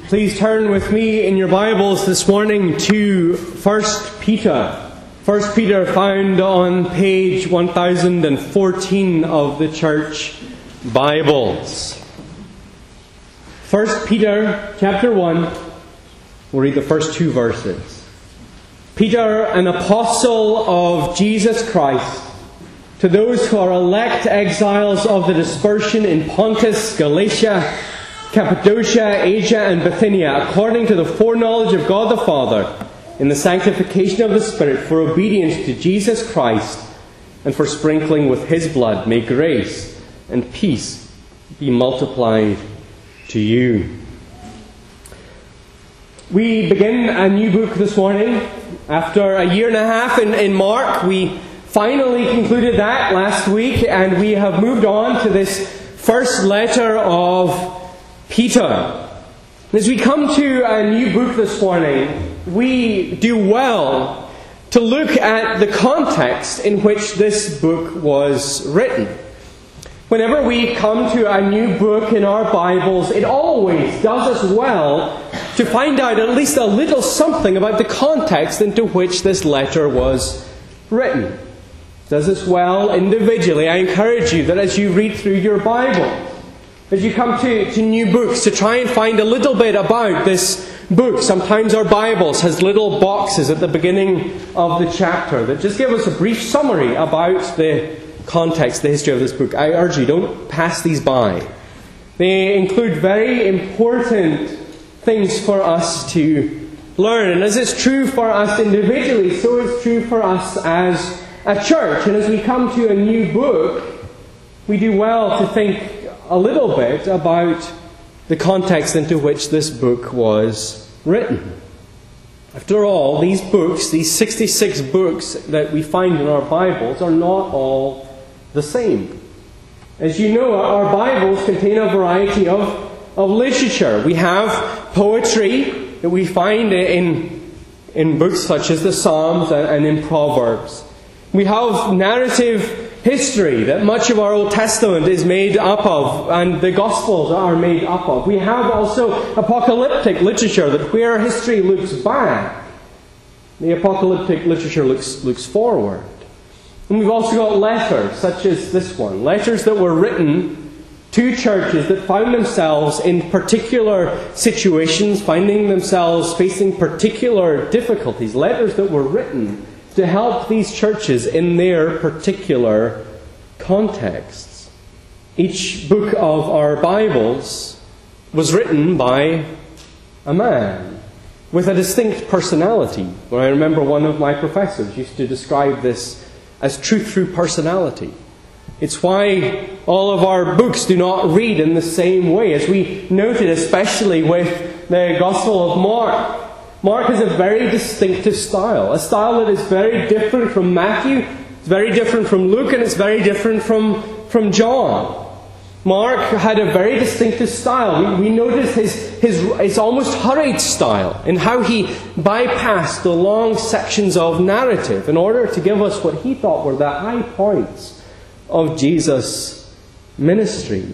Please turn with me in your Bibles this morning to 1 Peter. 1 Peter found on page 1014 of the Church Bibles. 1 Peter chapter 1, we'll read the first two verses. Peter, an apostle of Jesus Christ, to those who are elect exiles of the dispersion in Pontus, Galatia, Cappadocia, Asia, and Bithynia, according to the foreknowledge of God the Father, in the sanctification of the Spirit, for obedience to Jesus Christ, and for sprinkling with His blood, may grace and peace be multiplied to you. We begin a new book this morning. After a year and a half in Mark, we finally concluded that last week, and we have moved on to this first letter of Peter. As we come to a new book this morning, we do well to look at the context in which this book was written. Whenever we come to a new book in our Bibles, it always does us well to find out at least a little something about the context into which this letter was written. It does us well individually. I encourage you that as you read through your Bible, as you come to new books, to try and find a little bit about this book. Sometimes our Bibles has little boxes at the beginning of the chapter that just give us a brief summary about the context, the history of this book. I urge you, don't pass these by. They include very important things for us to learn. And as it's true for us individually, so it's true for us as a church. And as we come to a new book, we do well to think a little bit about the context into which this book was written. After all, these books, these 66 books that we find in our Bibles, are not all the same. As you know, our Bibles contain a variety of literature. We have poetry that we find in books such as the Psalms and in Proverbs. We have narrative history that much of our Old Testament is made up of, and the Gospels are made up of. We have also apocalyptic literature, that where history looks back, the apocalyptic literature looks forward. And we've also got letters, such as this one. Letters that were written to churches that found themselves in particular situations, finding themselves facing particular difficulties. Letters that were written to help these churches in their particular contexts. Each book of our Bibles was written by a man with a distinct personality. Well, I remember one of my professors used to describe this as truth through personality. It's why all of our books do not read in the same way. As we noted, especially with the Gospel of Mark, Mark has a very distinctive style. A style that is very different from Matthew, it's very different from Luke, and it's very different from John. Mark had a very distinctive style. We notice his almost hurried style in how he bypassed the long sections of narrative in order to give us what he thought were the high points of Jesus' ministry.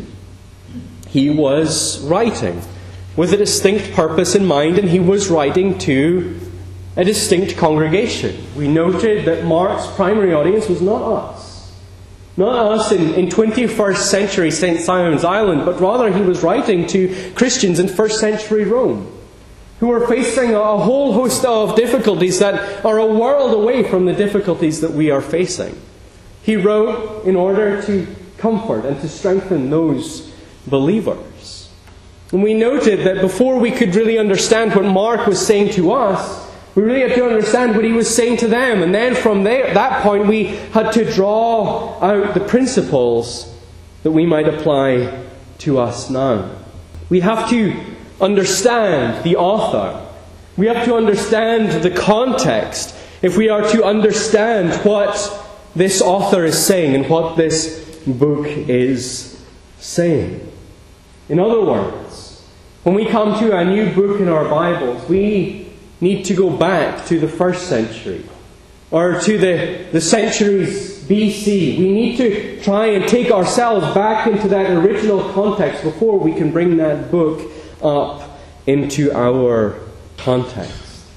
He was writing with a distinct purpose in mind, and he was writing to a distinct congregation. We noted that Mark's primary audience was not us. Not us in 21st century St. Simon's Island, but rather he was writing to Christians in 1st century Rome, who were facing a whole host of difficulties that are a world away from the difficulties that we are facing. He wrote in order to comfort and to strengthen those believers. And we noted that before we could really understand what Mark was saying to us, we really had to understand what he was saying to them. And then from that point, we had to draw out the principles that we might apply to us now. We have to understand the author. We have to understand the context if we are to understand what this author is saying and what this book is saying. In other words, when we come to a new book in our Bibles, we need to go back to the 1st century or to the centuries BC. We need to try and take ourselves back into that original context before we can bring that book up into our context.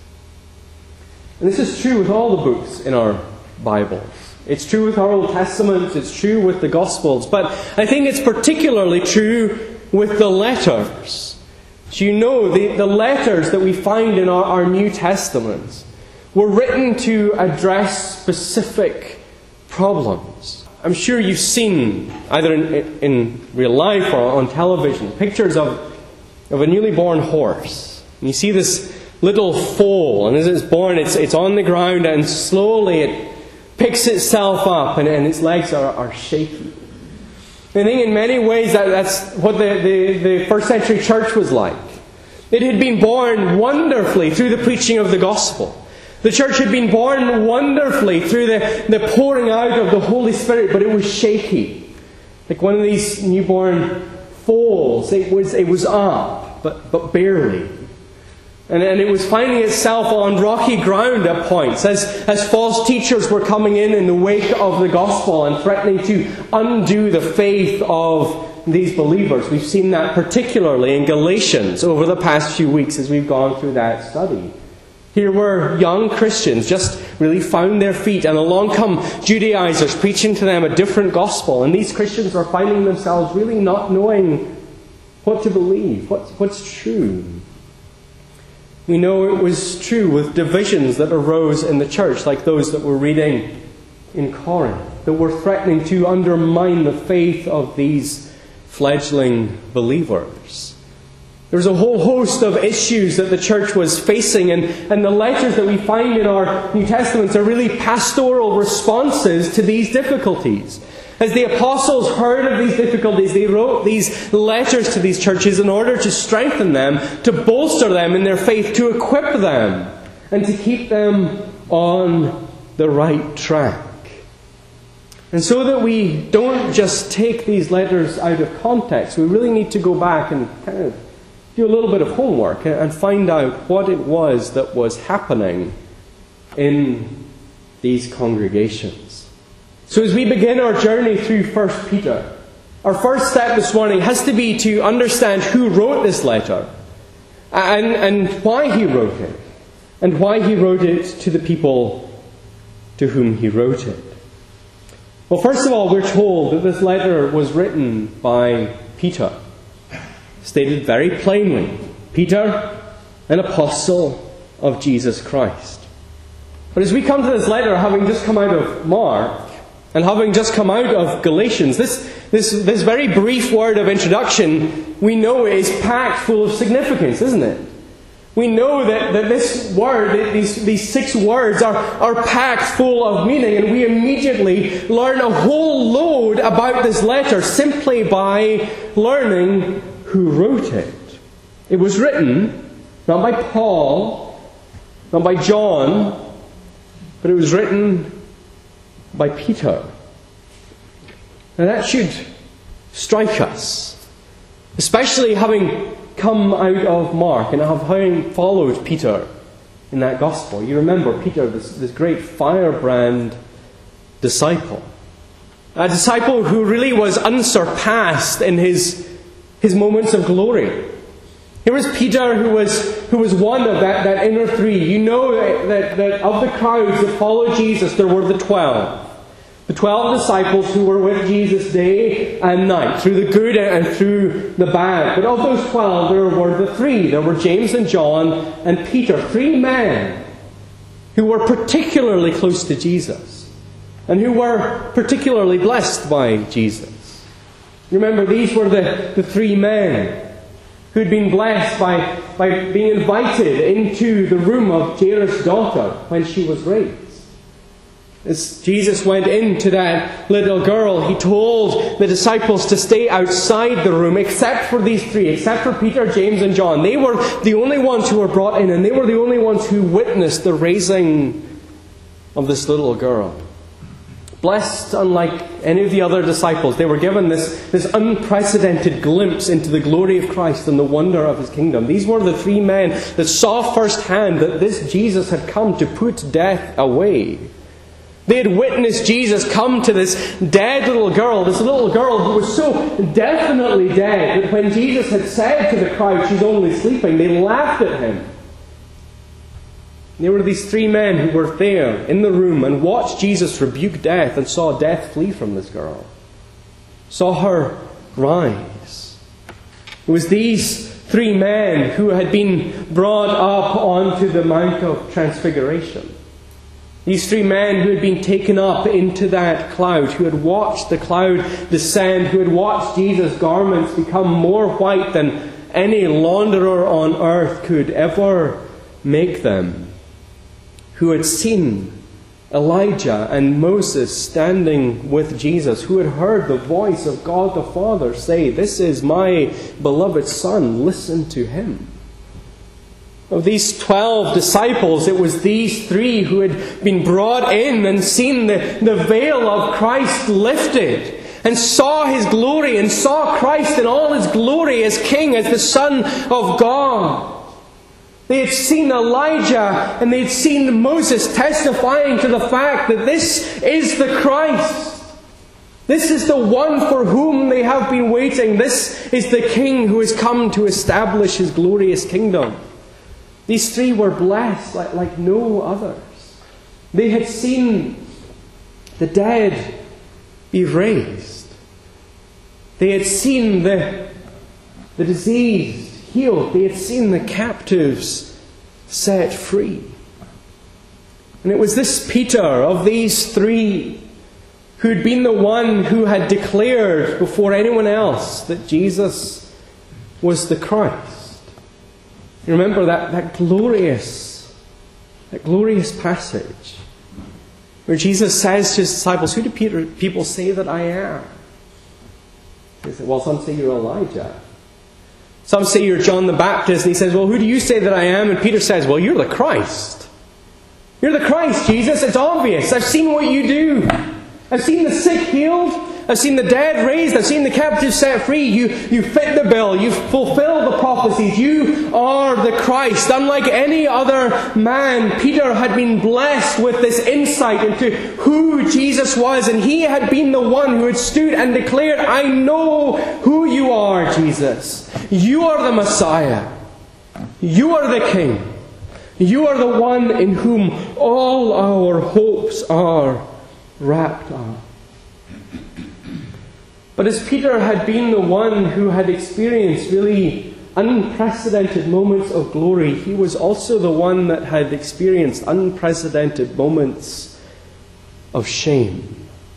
And this is true with all the books in our Bibles. It's true with our Old Testament, it's true with the Gospels, but I think it's particularly true with the letters. So you know, the letters that we find in our New Testaments were written to address specific problems. I'm sure you've seen, either in real life or on television, pictures of a newly born horse. And you see this little foal, and as it's born, it's on the ground, and slowly it picks itself up, and its legs are shaky. I think in many ways that's what the first century church was like. It had been born wonderfully through the preaching of the gospel. The church had been born wonderfully through the pouring out of the Holy Spirit, but it was shaky. Like one of these newborn foals, it was up, but barely. And it was finding itself on rocky ground at points, as false teachers were coming in the wake of the gospel and threatening to undo the faith of these believers. We've seen that particularly in Galatians over the past few weeks as we've gone through that study. Here were young Christians just really found their feet, and along come Judaizers preaching to them a different gospel, and these Christians were finding themselves really not knowing what to believe, what's true. We know it was true with divisions that arose in the church, like those that we're reading in Corinth, that were threatening to undermine the faith of these fledgling believers. There was a whole host of issues that the church was facing, and the letters that we find in our New Testaments are really pastoral responses to these difficulties. As the apostles heard of these difficulties, they wrote these letters to these churches in order to strengthen them, to bolster them in their faith, to equip them, and to keep them on the right track. And so that we don't just take these letters out of context, we really need to go back and kind of do a little bit of homework and find out what it was that was happening in these congregations. So as we begin our journey through 1 Peter, our first step this morning has to be to understand who wrote this letter and why he wrote it, and why he wrote it to the people to whom he wrote it. Well, first of all, we're told that this letter was written by Peter. Stated very plainly, Peter, an apostle of Jesus Christ. But as we come to this letter, having just come out of Mark, and having just come out of Galatians, this very brief word of introduction, we know is packed full of significance, isn't it? We know that this word, these 6 words are packed full of meaning, and we immediately learn a whole load about this letter simply by learning who wrote it. It was written not by Paul, not by John, but it was written by Peter. Now that should strike us, especially having come out of Mark and having followed Peter in that gospel. You remember Peter, this great firebrand disciple. A disciple who really was unsurpassed in his moments of glory. Here was Peter who was one of that inner 3. You know that of the crowds that followed Jesus, there were the 12. The 12 disciples who were with Jesus day and night, through the good and through the bad. But of those 12, there were the 3. There were James and John and Peter. 3 men who were particularly close to Jesus and who were particularly blessed by Jesus. Remember, these were the 3 men who had been blessed by being invited into the room of Jairus' daughter when she was raped. As Jesus went into that little girl, he told the disciples to stay outside the room, except for these 3, except for Peter, James, and John. They were the only ones who were brought in, and they were the only ones who witnessed the raising of this little girl. Blessed, unlike any of the other disciples, they were given this unprecedented glimpse into the glory of Christ and the wonder of His kingdom. These were the 3 men that saw firsthand that this Jesus had come to put death away. They had witnessed Jesus come to this dead little girl who was so definitely dead that when Jesus had said to the crowd, she's only sleeping, they laughed at him. There were these three men who were there in the room and watched Jesus rebuke death and saw death flee from this girl. Saw her rise. It was these three men who had been brought up onto the Mount of Transfiguration. These three men who had been taken up into that cloud, who had watched the cloud descend, who had watched Jesus' garments become more white than any launderer on earth could ever make them, who had seen Elijah and Moses standing with Jesus, who had heard the voice of God the Father say, "This is my beloved Son, listen to him." Of these 12 disciples, it was these three who had been brought in and seen the veil of Christ lifted and saw his glory and saw Christ in all his glory as King, as the Son of God. They had seen Elijah and they had seen Moses testifying to the fact that this is the Christ. This is the one for whom they have been waiting. This is the King who has come to establish his glorious kingdom. These three were blessed like no others. They had seen the dead be raised. They had seen the diseased healed. They had seen the captives set free. And it was this Peter of these three who had been the one who had declared before anyone else that Jesus was the Christ. You remember that glorious passage where Jesus says to his disciples, "Who do people say that I am?" They say, "Well, some say you're Elijah. Some say you're John the Baptist." And he says, "Well, who do you say that I am?" And Peter says, "Well, you're the Christ. You're the Christ, Jesus. It's obvious. I've seen what you do. I've seen the sick healed. I've seen the dead raised. I've seen the captives set free. You fit the bill. You fulfill the prophecies. You are the Christ." Unlike any other man, Peter had been blessed with this insight into who Jesus was. And he had been the one who had stood and declared, "I know who you are, Jesus. You are the Messiah. You are the King. You are the one in whom all our hopes are wrapped up." But as Peter had been the one who had experienced really unprecedented moments of glory, he was also the one that had experienced unprecedented moments of shame.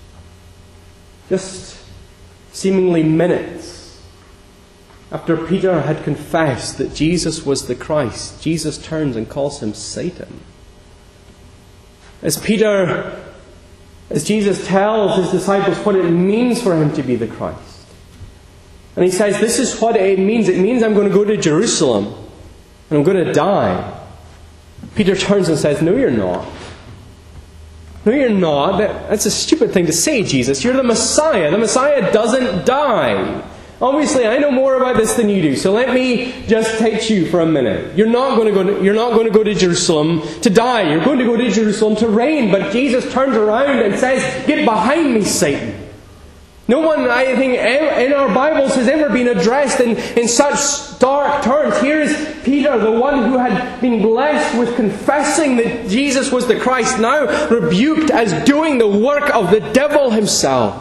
Just seemingly minutes after Peter had confessed that Jesus was the Christ, Jesus turns and calls him Satan. As Jesus tells his disciples what it means for him to be the Christ. And he says, this is what it means. It means I'm going to go to Jerusalem and I'm going to die. Peter turns and says, "No, you're not. No, you're not. That's a stupid thing to say, Jesus. You're the Messiah. The Messiah doesn't die. Obviously, I know more about this than you do, so let me just teach you for a minute. You're not going to go to Jerusalem to die. You're going to go to Jerusalem to reign." But Jesus turns around and says, "Get behind me, Satan." No one, I think, in our Bibles has ever been addressed in such stark terms. Here is Peter, the one who had been blessed with confessing that Jesus was the Christ, now rebuked as doing the work of the devil himself.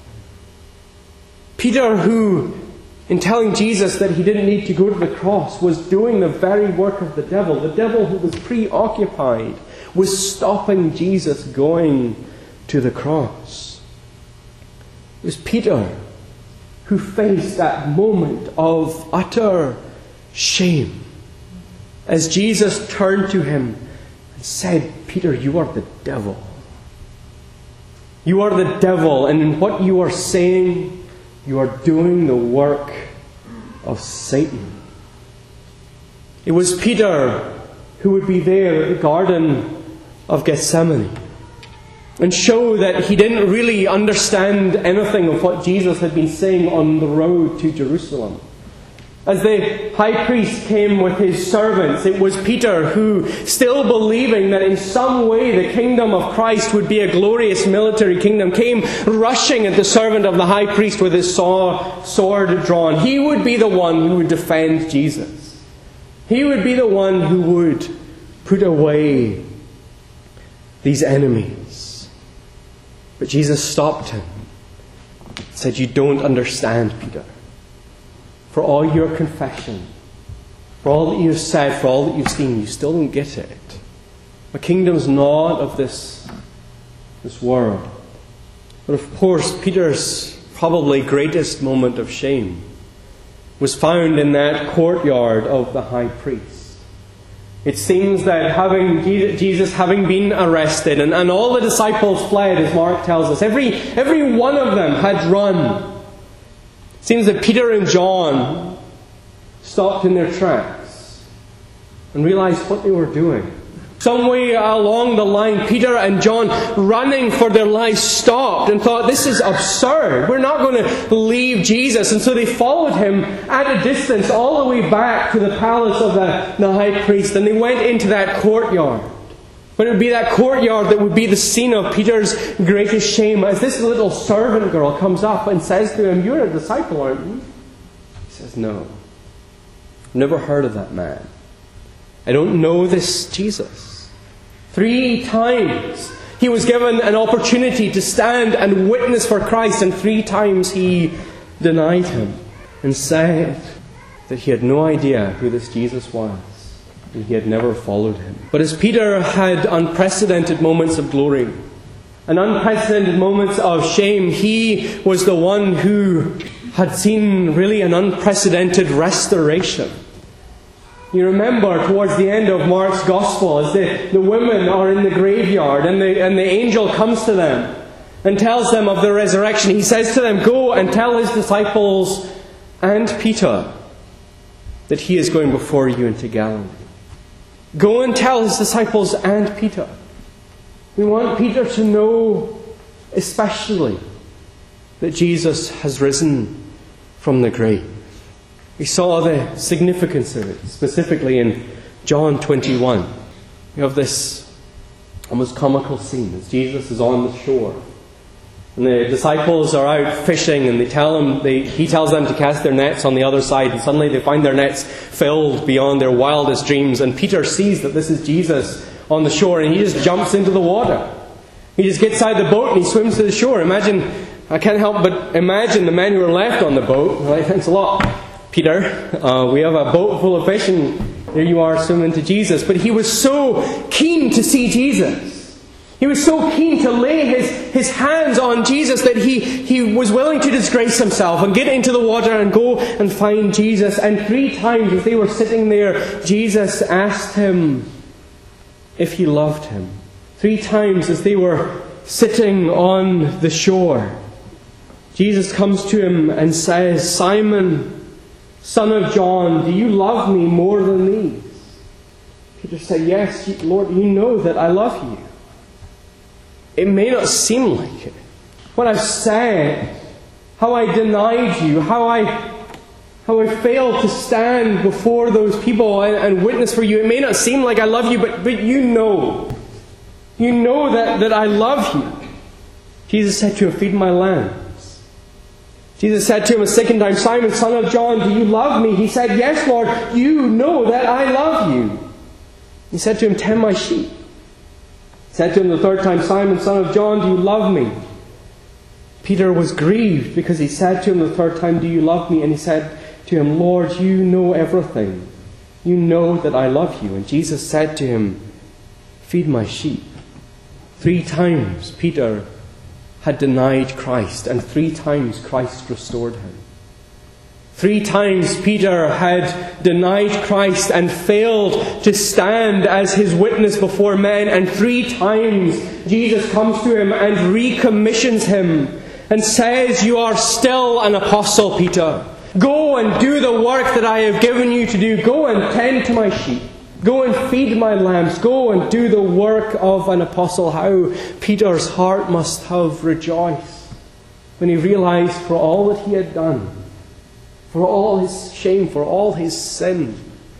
Peter, who, in telling Jesus that he didn't need to go to the cross, was doing the very work of the devil who was preoccupied with stopping Jesus going to the cross. It was Peter who faced that moment of utter shame as Jesus turned to him and said, "Peter, you are the devil. You are the devil, and in what you are saying, you are doing the work of Satan." It was Peter who would be there at the Garden of Gethsemane and show that he didn't really understand anything of what Jesus had been saying on the road to Jerusalem. As the high priest came with his servants, it was Peter who, still believing that in some way the kingdom of Christ would be a glorious military kingdom, came rushing at the servant of the high priest with his sword drawn. He would be the one who would defend Jesus. He would be the one who would put away these enemies. But Jesus stopped him and said, "You don't understand, Peter. For all your confession, for all that you've said, for all that you've seen, you still don't get it. The kingdom's not of this world." But of course, Peter's probably greatest moment of shame was found in that courtyard of the high priest. It seems that Jesus having been arrested, and all the disciples fled, as Mark tells us, every one of them had run. It seems that Peter and John stopped in their tracks and realized what they were doing. Some way along the line, Peter and John, running for their lives, stopped and thought, "This is absurd. We're not going to leave Jesus." And so they followed him at a distance all the way back to the palace of the high priest. And they went into that courtyard. But it would be that courtyard that would be the scene of Peter's greatest shame, as this little servant girl comes up and says to him, "You're a disciple, aren't you?" He says, "No. I've never heard of that man. I don't know this Jesus." 3 times he was given an opportunity to stand and witness for Christ, and 3 times he denied him and said that he had no idea who this Jesus was. He had never followed him. But as Peter had unprecedented moments of glory and unprecedented moments of shame, he was the one who had seen really an unprecedented restoration. You remember towards the end of Mark's Gospel, as the women are in the graveyard and the angel comes to them and tells them of the resurrection. He says to them, "Go and tell his disciples and Peter that he is going before you into Galilee." Go and tell his disciples and Peter. We want Peter to know especially that Jesus has risen from the grave. We saw the significance of it, specifically in John 21. You have this almost comical scene as Jesus is on the shore. And the disciples are out fishing, and he tells them to cast their nets on the other side, and suddenly they find their nets filled beyond their wildest dreams. And Peter sees that this is Jesus on the shore, and he just jumps into the water. He just gets out of the boat and he swims to the shore. I can't help but imagine the men who are left on the boat. Right, thanks a lot, Peter. We have a boat full of fish, and there you are swimming to Jesus. But he was so keen to see Jesus. He was so keen to lay his hands on Jesus that he was willing to disgrace himself and get into the water and go and find Jesus. And 3 times as they were sitting there, Jesus asked him if he loved him. 3 times as they were sitting on the shore, Jesus comes to him and says, "Simon, son of John, do you love me more than these?" Peter said, "Yes, Lord, you know that I love you. It may not seem like it. What I've said, how I denied you, how I failed to stand before those people and witness for you. It may not seem like I love you, but you know. You know that I love you." Jesus said to him, "Feed my lambs." Jesus said to him a second time, "Simon, son of John, do you love me?" He said, "Yes, Lord, you know that I love you." He said to him, "Tend my sheep." He said to him the 3rd time, "Simon, son of John, do you love me?" Peter was grieved because he said to him the 3rd time, "Do you love me?" And he said to him, "Lord, you know everything. You know that I love you." And Jesus said to him, "Feed my sheep." 3 times Peter had denied Christ, and 3 times Christ restored him. 3 times Peter had denied Christ and failed to stand as his witness before men, and 3 times Jesus comes to him and recommissions him and says, "You are still an apostle, Peter. Go and do the work that I have given you to do. Go and tend to my sheep. Go and feed my lambs. Go and do the work of an apostle." How Peter's heart must have rejoiced when he realized for all that he had done, for all his shame, for all his sin,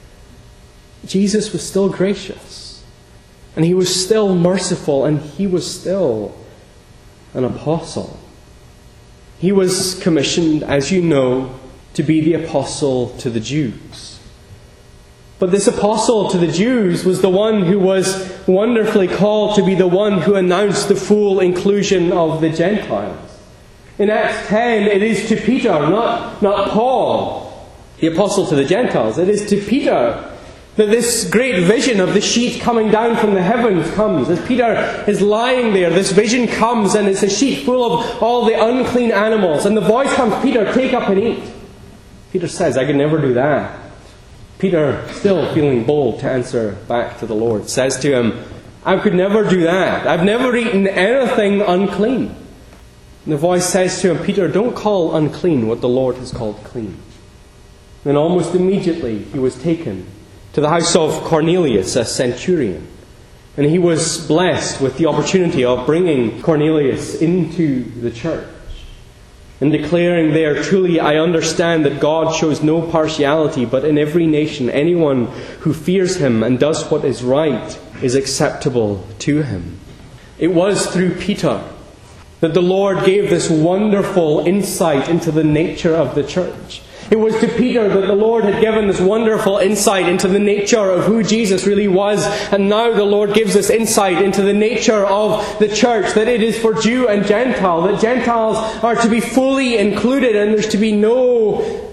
Jesus was still gracious, and he was still merciful, and he was still an apostle. He was commissioned, as you know, to be the apostle to the Jews. But this apostle to the Jews was the one who was wonderfully called to be the one who announced the full inclusion of the Gentiles. In Acts 10, it is to Peter, not Paul, the apostle to the Gentiles. It is to Peter that this great vision of the sheet coming down from the heavens comes. As Peter is lying there, this vision comes, and it's a sheet full of all the unclean animals. And the voice comes, Peter, take up and eat. Peter says, I could never do that. Peter, still feeling bold to answer back to the Lord, says to him, I could never do that. I've never eaten anything unclean. And the voice says to him, Peter, don't call unclean what the Lord has called clean. Then almost immediately he was taken to the house of Cornelius, a centurion. And he was blessed with the opportunity of bringing Cornelius into the church and declaring there, truly I understand that God shows no partiality, but in every nation anyone who fears him and does what is right is acceptable to him. It was through Peter that the Lord gave this wonderful insight into the nature of the church. It was to Peter that the Lord had given this wonderful insight into the nature of who Jesus really was. And now the Lord gives us insight into the nature of the church, that it is for Jew and Gentile, that Gentiles are to be fully included, and there's to be no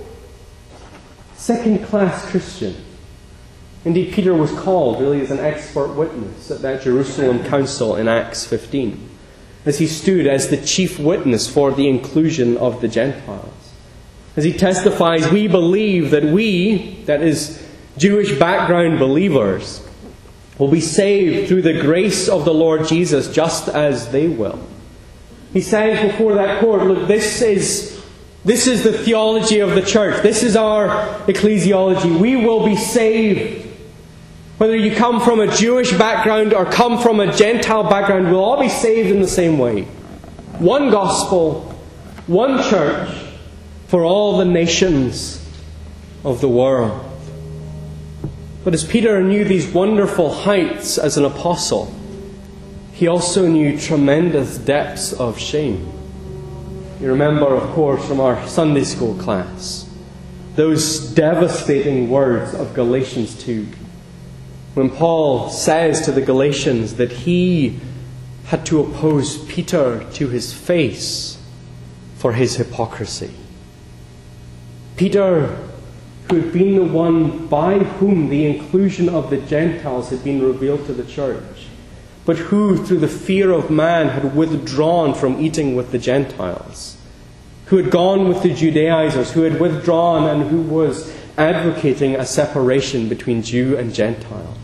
second-class Christian. Indeed, Peter was called really as an expert witness at that Jerusalem council in Acts 15, as he stood as the chief witness for the inclusion of the Gentiles. As he testifies, we believe that we, that is, Jewish background believers, will be saved through the grace of the Lord Jesus just as they will. He says before that court, look, this is the theology of the church. This is our ecclesiology. We will be saved. Whether you come from a Jewish background or come from a Gentile background, we'll all be saved in the same way. One gospel, one church, for all the nations of the world. But as Peter knew these wonderful heights as an apostle, he also knew tremendous depths of shame. You remember, of course, from our Sunday school class, those devastating words of Galatians 2, when Paul says to the Galatians that he had to oppose Peter to his face for his hypocrisy. Peter, who had been the one by whom the inclusion of the Gentiles had been revealed to the church, but who, through the fear of man, had withdrawn from eating with the Gentiles, who had gone with the Judaizers, who had withdrawn and who was advocating a separation between Jew and Gentile.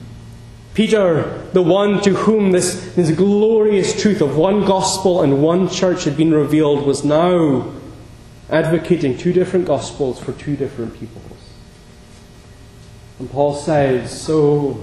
Peter, the one to whom this glorious truth of one gospel and one church had been revealed, was now advocating two different gospels for two different peoples. And Paul says, so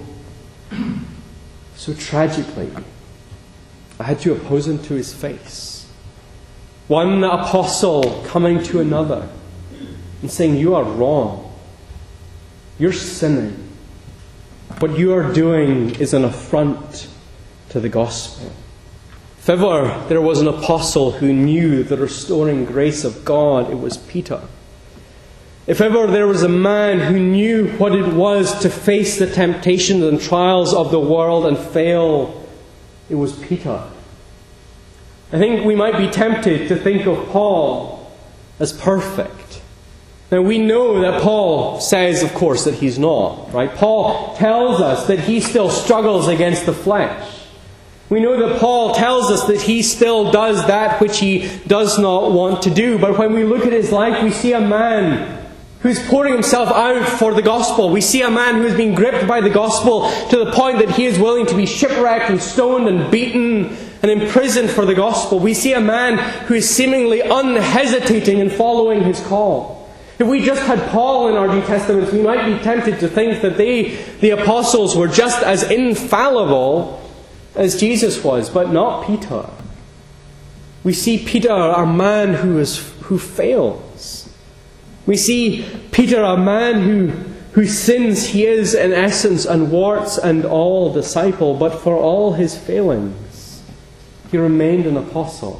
tragically, I had to oppose him to his face. One apostle coming to another and saying, you are wrong. You're sinning. What you are doing is an affront to the gospel. If ever there was an apostle who knew the restoring grace of God, it was Peter. If ever there was a man who knew what it was to face the temptations and trials of the world and fail, it was Peter. I think we might be tempted to think of Paul as perfect. Now we know that Paul says, of course, that he's not, right? Paul tells us that he still struggles against the flesh. We know that Paul tells us that he still does that which he does not want to do. But when we look at his life, we see a man who's pouring himself out for the gospel. We see a man who is being gripped by the gospel to the point that he is willing to be shipwrecked and stoned and beaten and imprisoned for the gospel. We see a man who is seemingly unhesitating in following his call. If we just had Paul in our New Testaments, we might be tempted to think that the apostles, were just as infallible as Jesus was, but not Peter. We see Peter, a man who fails. We see Peter, a man whose sins he is in essence and warts and all disciple, but for all his failings, he remained an apostle.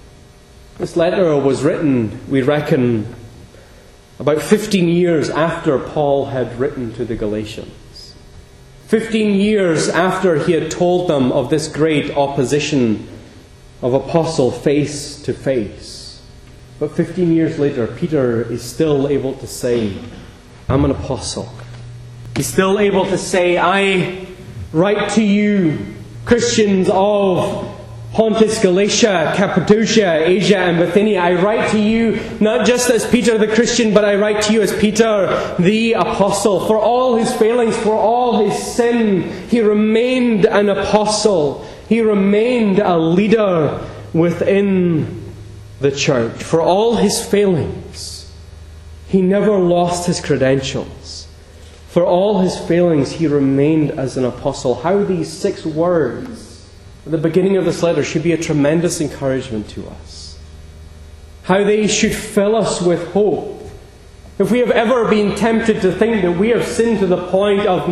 This letter was written, we reckon, about 15 years after Paul had written to the Galatians. 15 years after he had told them of this great opposition of apostle face to face. But 15 years later, Peter is still able to say, I'm an apostle. He's still able to say, I write to you, Christians of Pontus, Galatia, Cappadocia, Asia and Bithynia. I write to you not just as Peter the Christian, but I write to you as Peter the Apostle. For all his failings, for all his sin, he remained an apostle. He remained a leader within the church. For all his failings, he never lost his credentials. For all his failings, he remained as an apostle. How these 6 words at the beginning of this letter should be a tremendous encouragement to us. How they should fill us with hope. If we have ever been tempted to think that we have sinned to the point of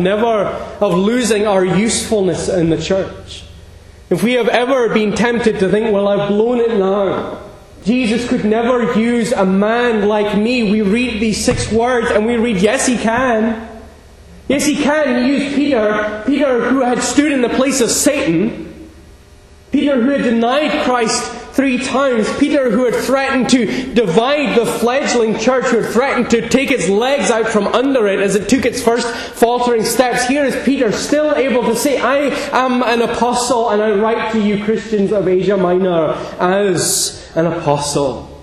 losing our usefulness in the church. If we have ever been tempted to think, well, I've blown it now. Jesus could never use a man like me. We read these 6 words and we read, yes, he can. Yes, he can. He used Peter who had stood in the place of Satan. Peter who had denied Christ 3 times. Peter who had threatened to divide the fledgling church, who had threatened to take its legs out from under it as it took its first faltering steps. Here is Peter still able to say, I am an apostle and I write to you, Christians of Asia Minor, as an apostle.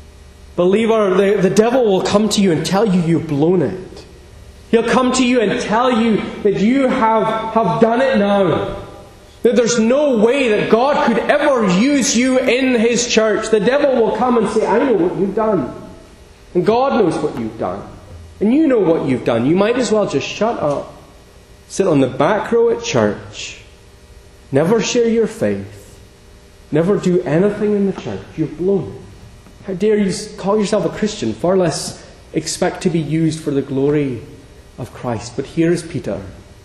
Believer, the devil will come to you and tell you you've blown it. He'll come to you and tell you that you have done it now. That there's no way that God could ever use you in His church. The devil will come and say, I know what you've done. And God knows what you've done. And you know what you've done. You might as well just shut up. Sit on the back row at church. Never share your faith. Never do anything in the church. You've blown it. How dare you call yourself a Christian? Far less expect to be used for the glory of Christ. But here is Peter.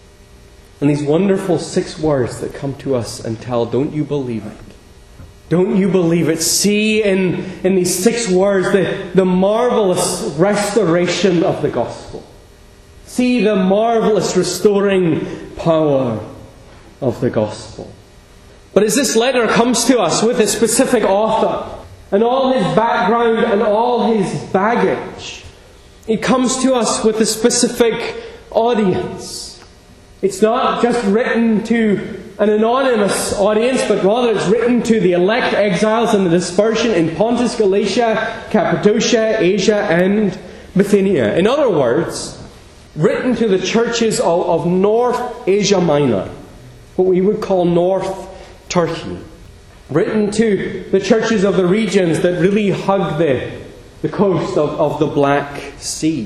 And these wonderful 6 words that come to us and tell, don't you believe it? Don't you believe it? See in these 6 words the marvelous restoration of the gospel. See the marvelous restoring power of the gospel. But as this letter comes to us with a specific author and all his background and all his baggage, it comes to us with a specific audience. It's not just written to an anonymous audience, but rather it's written to the elect exiles and the dispersion in Pontus, Galatia, Cappadocia, Asia and Bithynia. In other words, written to the churches of North Asia Minor, what we would call North Turkey. Written to the churches of the regions that really hug the coast of the Black Sea.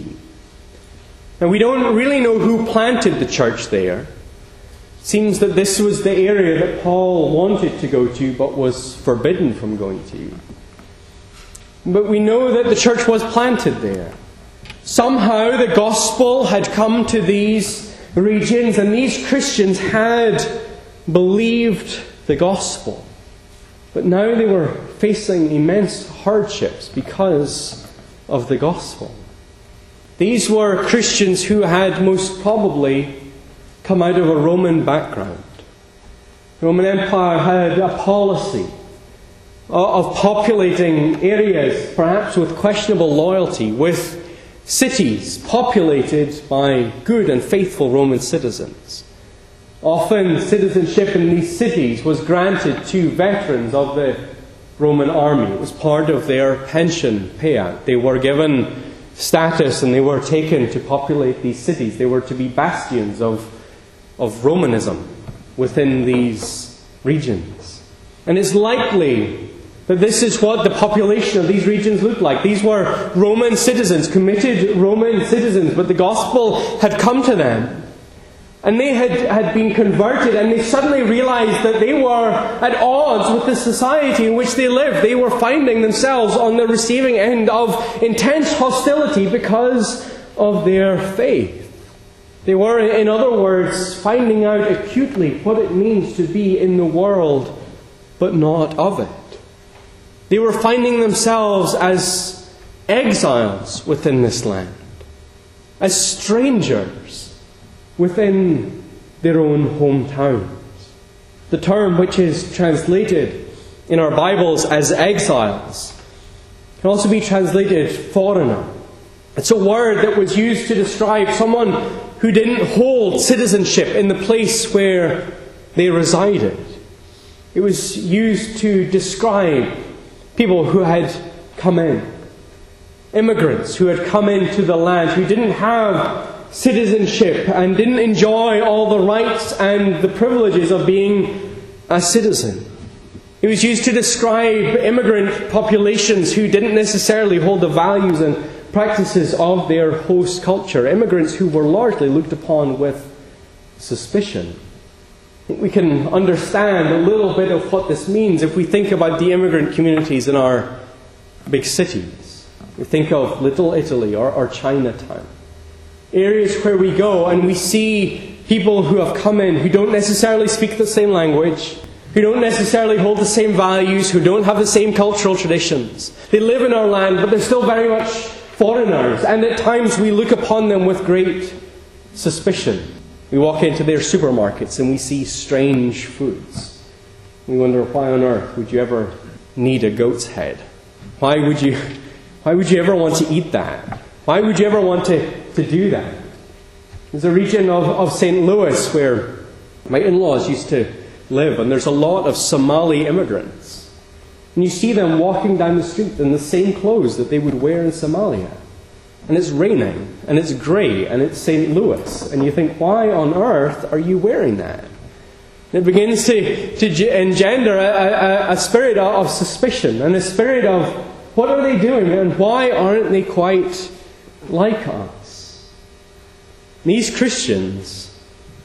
Now, we don't really know who planted the church there. It seems that this was the area that Paul wanted to go to, but was forbidden from going to. But we know that the church was planted there. Somehow the gospel had come to these regions, and these Christians had believed the gospel. But now they were facing immense hardships because of the gospel. These were Christians who had most probably come out of a Roman background. The Roman Empire had a policy of populating areas, perhaps with questionable loyalty, with cities populated by good and faithful Roman citizens. Often citizenship in these cities was granted to veterans of the Roman army. It was part of their pension payout. They were given status and they were taken to populate these cities. They were to be bastions of Romanism within these regions. And it's likely that this is what the population of these regions looked like. These were Roman citizens, committed Roman citizens, but the gospel had come to them. And they had been converted, and they suddenly realized that they were at odds with the society in which they lived. They were finding themselves on the receiving end of intense hostility because of their faith. They were, in other words, finding out acutely what it means to be in the world, but not of it. They were finding themselves as exiles within this land, as strangers within their own hometowns. The term which is translated in our Bibles as exiles can also be translated foreigner. It's a word that was used to describe someone who didn't hold citizenship in the place where they resided. It was used to describe people who had come in, immigrants who had come into the land, who didn't have citizenship and didn't enjoy all the rights and the privileges of being a citizen. It was used to describe immigrant populations who didn't necessarily hold the values and practices of their host culture. Immigrants who were largely looked upon with suspicion. We can understand a little bit of what this means if we think about the immigrant communities in our big cities. We think of Little Italy or Chinatown. Areas where we go and we see people who have come in who don't necessarily speak the same language, who don't necessarily hold the same values, who don't have the same cultural traditions. They live in our land, but they're still very much foreigners, and at times we look upon them with great suspicion. We walk into their supermarkets and we see strange foods. We wonder, why on earth would you ever need a goat's head? Why would you ever want to eat that? Why would you ever want to do that? There's a region of St. Louis where my in-laws used to live, and there's a lot of Somali immigrants. And you see them walking down the street in the same clothes that they would wear in Somalia. And it's raining, and it's grey, and it's St. Louis. And you think, why on earth are you wearing that? And it begins to engender a spirit of suspicion, and a spirit of, what are they doing, and why aren't they quite like us? These Christians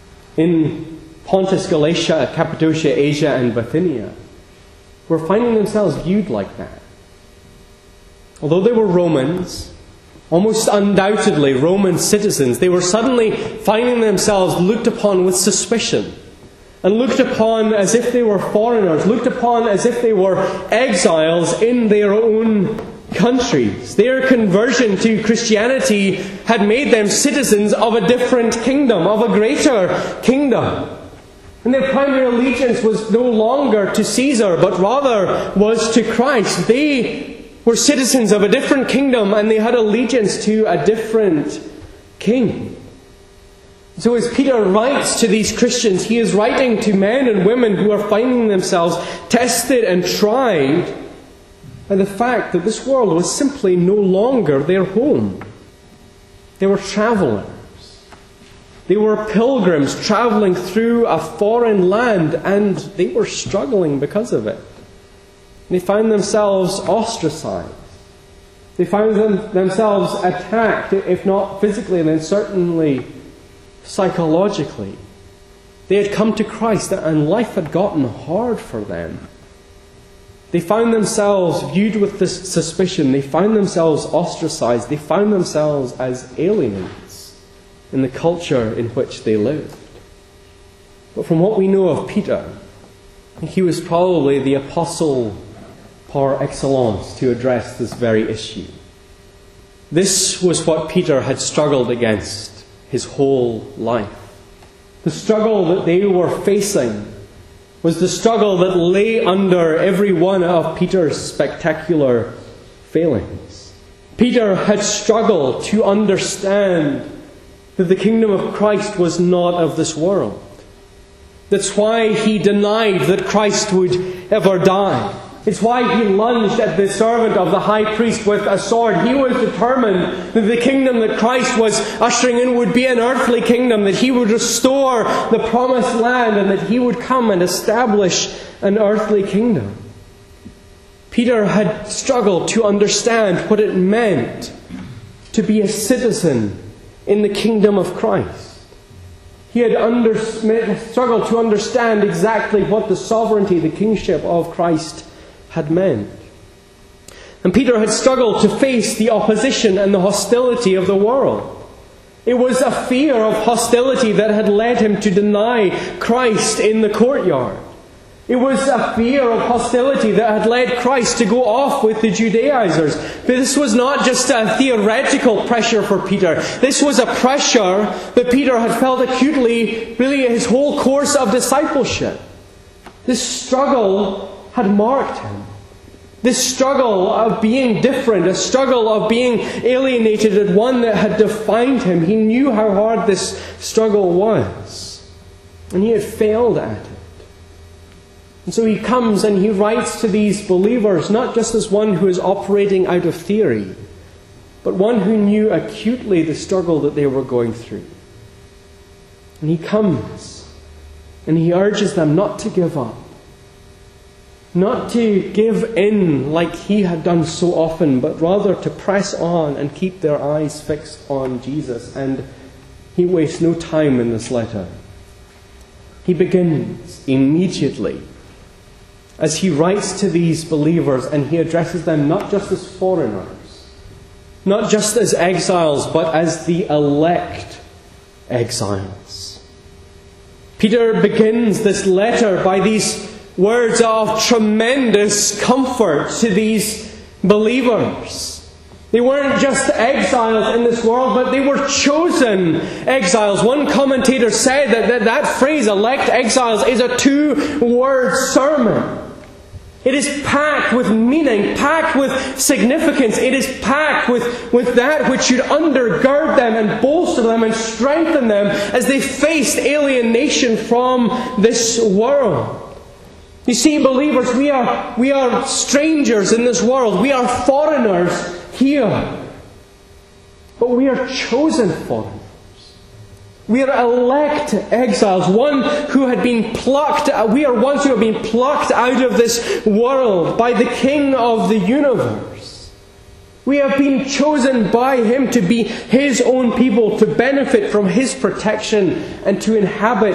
in Pontus, Galatia, Cappadocia, Asia, and Bithynia were finding themselves viewed like that. Although they were Romans, almost undoubtedly Roman citizens, they were suddenly finding themselves looked upon with suspicion, and looked upon as if they were foreigners, looked upon as if they were exiles in their own countries. Their conversion to Christianity had made them citizens of a different kingdom, of a greater kingdom. And their primary allegiance was no longer to Caesar, but rather was to Christ. They were citizens of a different kingdom, and they had allegiance to a different king. So as Peter writes to these Christians, he is writing to men and women who are finding themselves tested and tried by the fact that this world was simply no longer their home. They were travelers. They were pilgrims traveling through a foreign land, and they were struggling because of it. They found themselves ostracized. They found themselves attacked, if not physically, then certainly psychologically. They had come to Christ, and life had gotten hard for them. They found themselves viewed with this suspicion. They found themselves ostracized. They found themselves as aliens in the culture in which they lived. But from what we know of Peter, he was probably the apostle par excellence to address this very issue. This was what Peter had struggled against his whole life. The struggle that they were facing was the struggle that lay under every one of Peter's spectacular failings. Peter had struggled to understand that the kingdom of Christ was not of this world. That's why he denied that Christ would ever die. It's why he lunged at the servant of the high priest with a sword. He was determined that the kingdom that Christ was ushering in would be an earthly kingdom, that he would restore the promised land, and that he would come and establish an earthly kingdom. Peter had struggled to understand what it meant to be a citizen in the kingdom of Christ. He had struggled to understand exactly what the sovereignty, the kingship of Christ had meant. And Peter had struggled to face the opposition and the hostility of the world. It was a fear of hostility that had led him to deny Christ in the courtyard. It was a fear of hostility that had led Christ to go off with the Judaizers. But this was not just a theoretical pressure for Peter. This was a pressure that Peter had felt acutely, really his whole course of discipleship. This struggle had marked him. This struggle of being different, a struggle of being alienated, and one that had defined him. He knew how hard this struggle was. And he had failed at it. And so he comes and he writes to these believers, not just as one who is operating out of theory, but one who knew acutely the struggle that they were going through. And he comes and he urges them not to give up. Not to give in like he had done so often, but rather to press on and keep their eyes fixed on Jesus. And he wastes no time in this letter. He begins immediately as he writes to these believers, and he addresses them not just as foreigners, not just as exiles, but as the elect exiles. Peter begins this letter by these words of tremendous comfort to these believers. They weren't just exiles in this world, but they were chosen exiles. One commentator said that phrase, elect exiles, is a 2-word sermon. It is packed with meaning, packed with significance. It is packed with that which should undergird them and bolster them and strengthen them as they faced alienation from this world. You see, believers, we are strangers in this world. We are foreigners here. But we are chosen foreigners. We are elect exiles. We are ones who have been plucked out of this world by the King of the universe. We have been chosen by Him to be His own people, to benefit from His protection and to inhabit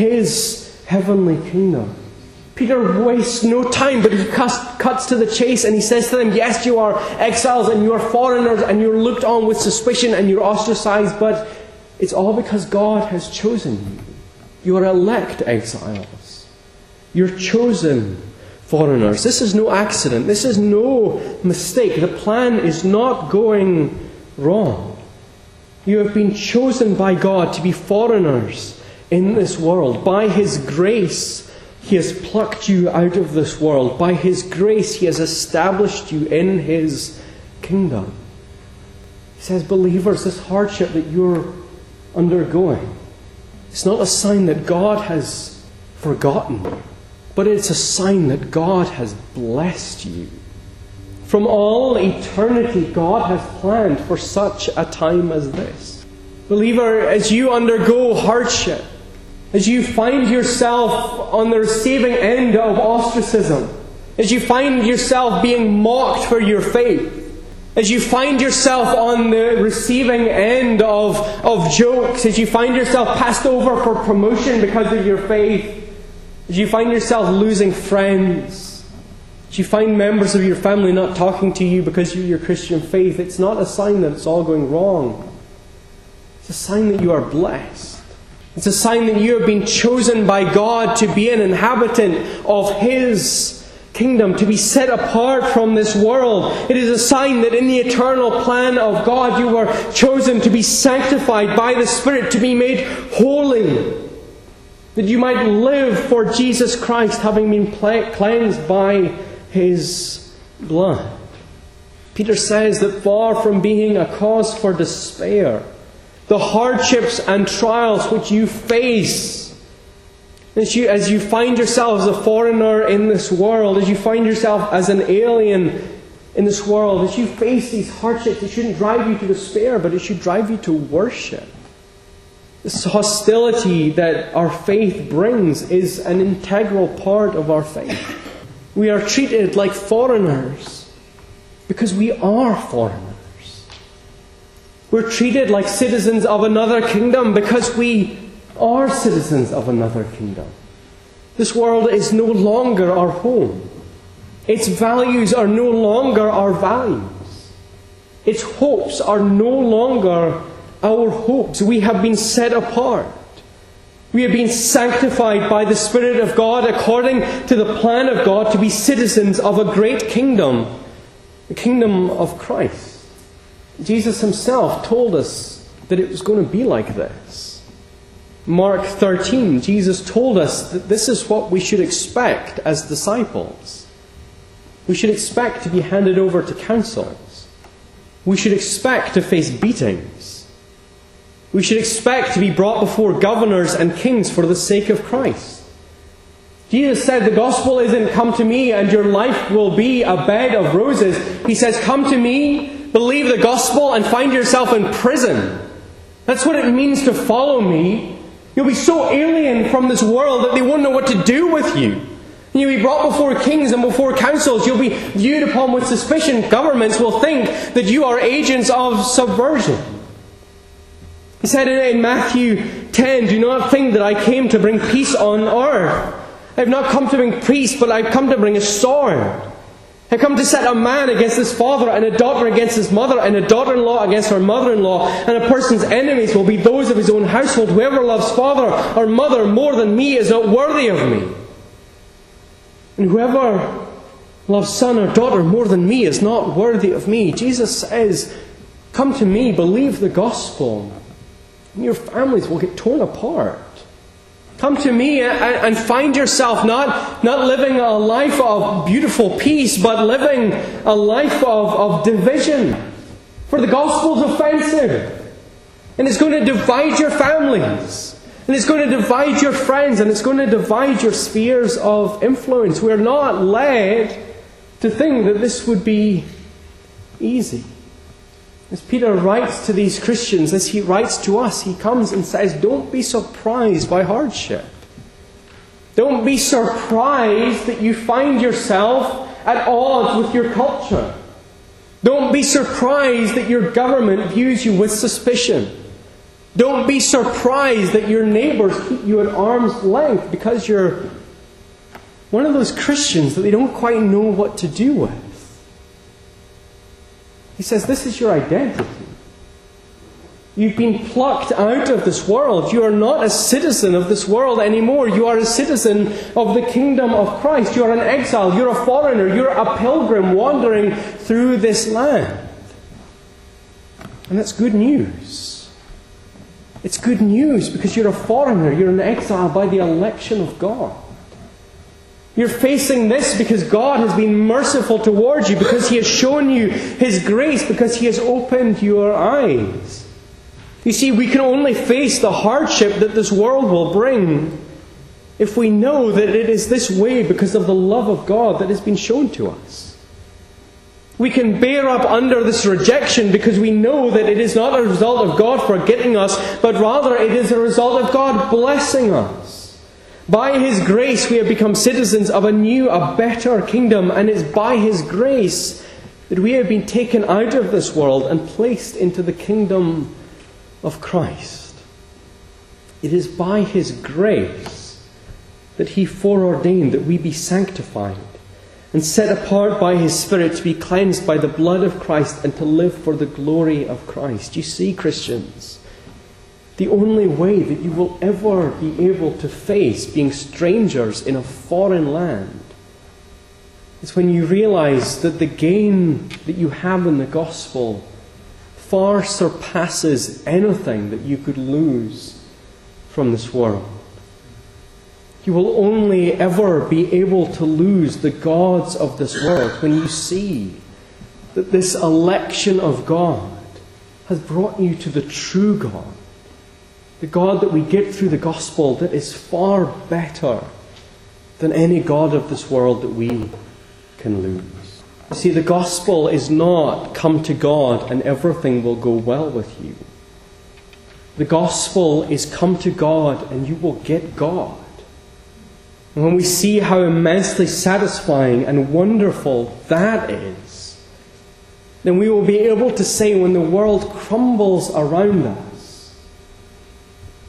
His heavenly kingdom. Peter wastes no time, but he cuts to the chase and he says to them, yes, you are exiles and you are foreigners and you're looked on with suspicion and you're ostracized, but it's all because God has chosen you. You are elect exiles. You're chosen foreigners. This is no accident. This is no mistake. The plan is not going wrong. You have been chosen by God to be foreigners in this world. By His grace, He has plucked you out of this world. By His grace, He has established you in His kingdom. He says, believers, this hardship that you're undergoing, it's not a sign that God has forgotten you, but it's a sign that God has blessed you. From all eternity, God has planned for such a time as this. Believer, as you undergo hardship, as you find yourself on the receiving end of ostracism, as you find yourself being mocked for your faith, as you find yourself on the receiving end of jokes, as you find yourself passed over for promotion because of your faith, as you find yourself losing friends, as you find members of your family not talking to you because of your Christian faith, it's not a sign that it's all going wrong. It's a sign that you are blessed. It's a sign that you have been chosen by God to be an inhabitant of His kingdom, to be set apart from this world. It is a sign that in the eternal plan of God you were chosen to be sanctified by the Spirit, to be made holy, that you might live for Jesus Christ, having been cleansed by His blood. Peter says that far from being a cause for despair, the hardships and trials which you face, as you find yourself as a foreigner in this world, as you find yourself as an alien in this world, as you face these hardships, it shouldn't drive you to despair, but it should drive you to worship. This hostility that our faith brings is an integral part of our faith. We are treated like foreigners because we are foreigners. We're treated like citizens of another kingdom because we are citizens of another kingdom. This world is no longer our home. Its values are no longer our values. Its hopes are no longer our hopes. We have been set apart. We have been sanctified by the Spirit of God according to the plan of God to be citizens of a great kingdom, the kingdom of Christ. Jesus himself told us that it was going to be like this. Mark 13, Jesus told us that this is what we should expect as disciples. We should expect to be handed over to councils. We should expect to face beatings. We should expect to be brought before governors and kings for the sake of Christ. Jesus said the gospel isn't come to me and your life will be a bed of roses. He says, come to me, believe the gospel, and find yourself in prison. That's what it means to follow me. You'll be so alien from this world that they won't know what to do with you. You'll be brought before kings and before councils. You'll be viewed upon with suspicion. Governments will think that you are agents of subversion. He said in Matthew 10, do not think that I came to bring peace on earth. I have not come to bring peace, but I have come to bring a sword. I have come to set a man against his father, and a daughter against his mother, and a daughter-in-law against her mother-in-law. And a person's enemies will be those of his own household. Whoever loves father or mother more than me is not worthy of me. And whoever loves son or daughter more than me is not worthy of me. Jesus says, come to me, believe the gospel, and your families will get torn apart. Come to me and find yourself not living a life of beautiful peace, but living a life of division. For the gospel is offensive. And it's going to divide your families. And it's going to divide your friends. And it's going to divide your spheres of influence. We're not led to think that this would be easy. As Peter writes to these Christians, as he writes to us, he comes and says, don't be surprised by hardship. Don't be surprised that you find yourself at odds with your culture. Don't be surprised that your government views you with suspicion. Don't be surprised that your neighbours keep you at arm's length because you're one of those Christians that they don't quite know what to do with. He says, this is your identity. You've been plucked out of this world. You are not a citizen of this world anymore. You are a citizen of the kingdom of Christ. You are an exile. You're a foreigner. You're a pilgrim wandering through this land. And that's good news. It's good news because you're a foreigner. You're an exile by the election of God. You're facing this because God has been merciful towards you, because He has shown you His grace, because He has opened your eyes. You see, we can only face the hardship that this world will bring if we know that it is this way because of the love of God that has been shown to us. We can bear up under this rejection because we know that it is not a result of God forgetting us, but rather it is a result of God blessing us. By His grace we have become citizens of a new, a better kingdom, and it's by His grace that we have been taken out of this world and placed into the kingdom of Christ. It is by His grace that He foreordained that we be sanctified and set apart by His Spirit to be cleansed by the blood of Christ and to live for the glory of Christ. You see, Christians, the only way that you will ever be able to face being strangers in a foreign land is when you realize that the gain that you have in the gospel far surpasses anything that you could lose from this world. You will only ever be able to lose the gods of this world when you see that this election of God has brought you to the true God. The God that we get through the gospel that is far better than any god of this world that we can lose. You see, the gospel is not come to God and everything will go well with you. The gospel is come to God and you will get God. And when we see how immensely satisfying and wonderful that is, then we will be able to say when the world crumbles around us,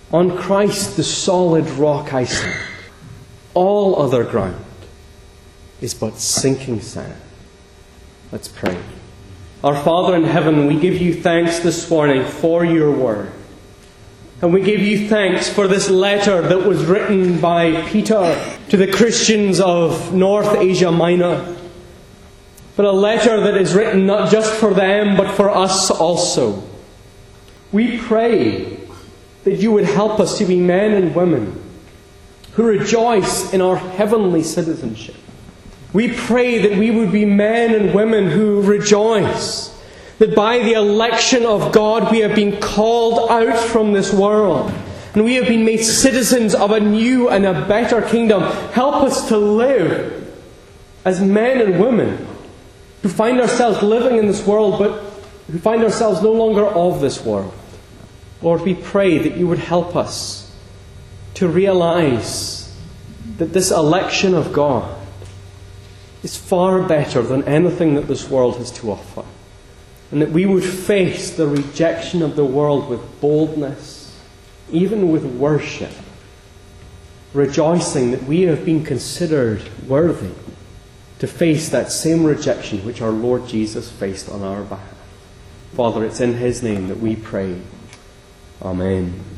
On Christ, the solid rock, I stand. All other ground is but sinking sand. Let's pray. Our Father in heaven, we give you thanks this morning for your word. And we give you thanks for this letter that was written by Peter to the Christians of North Asia Minor. But a letter that is written not just for them, but for us also. We pray that you would help us to be men and women who rejoice in our heavenly citizenship. We pray that we would be men and women who rejoice that by the election of God we have been called out from this world and we have been made citizens of a new and a better kingdom. Help us to live as men and women who find ourselves living in this world but who find ourselves no longer of this world. Lord, we pray that you would help us to realize that this election of God is far better than anything that this world has to offer. And that we would face the rejection of the world with boldness, even with worship, rejoicing that we have been considered worthy to face that same rejection which our Lord Jesus faced on our behalf. Father, it's in His name that we pray. Amen.